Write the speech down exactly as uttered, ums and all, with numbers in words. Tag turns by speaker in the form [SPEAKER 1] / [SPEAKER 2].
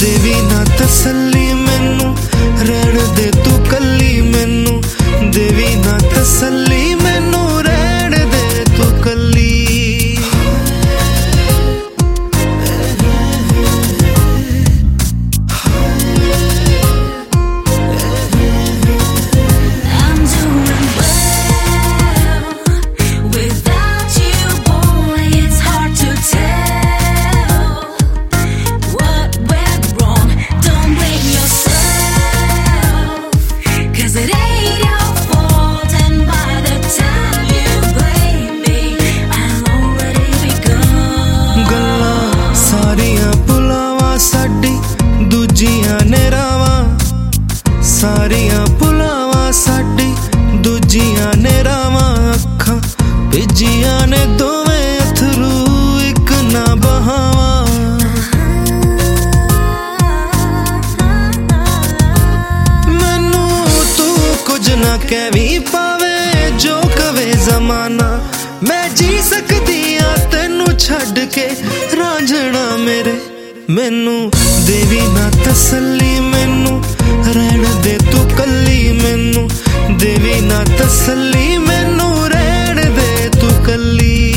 [SPEAKER 1] देवी ना तसल्ली मैनू, रहन दे तू कल्ली मैनू, देवी ना तसल्ली मैनू, रहन दे तू कल्ली। सारियां भुलावां साडी दूजियां ने रावां, अखां भिजियां ने दोवें अथरू इक ना बहावां। मैनू तू कुछ ना कहवी पावे जो कवे जमाना, मैं जी सकदी आं तैनू छड्ड के रांझणा मेरे। मैनू देवी ना तसल्ली मैनू, रहन दे तू कल्ली मैनू, देवी ना तसल्ली मैनू, रहन दे तू कल्ली।